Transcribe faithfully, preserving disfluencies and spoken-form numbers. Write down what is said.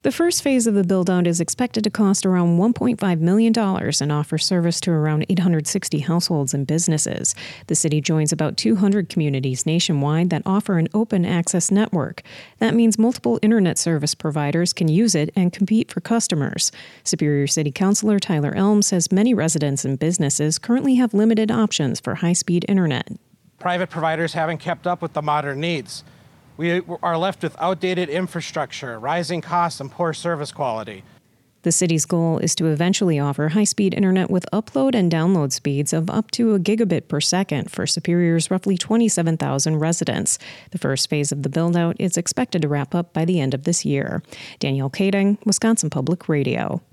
The first phase of the build-out is expected to cost around one point five million dollars and offer service to around eight hundred sixty households and businesses. The city joins about two hundred communities nationwide that offer an open access network. That means multiple internet service providers can use it and compete for customers. Superior City Councilor Tyler Elm says many residents and businesses currently have limited options for high-speed internet. Private providers haven't kept up with the modern needs. We are left with outdated infrastructure, rising costs, and poor service quality. The city's goal is to eventually offer high-speed internet with upload and download speeds of up to a gigabit per second for Superior's roughly twenty-seven thousand residents. The first phase of the build-out is expected to wrap up by the end of this year. Danielle Kading, Wisconsin Public Radio.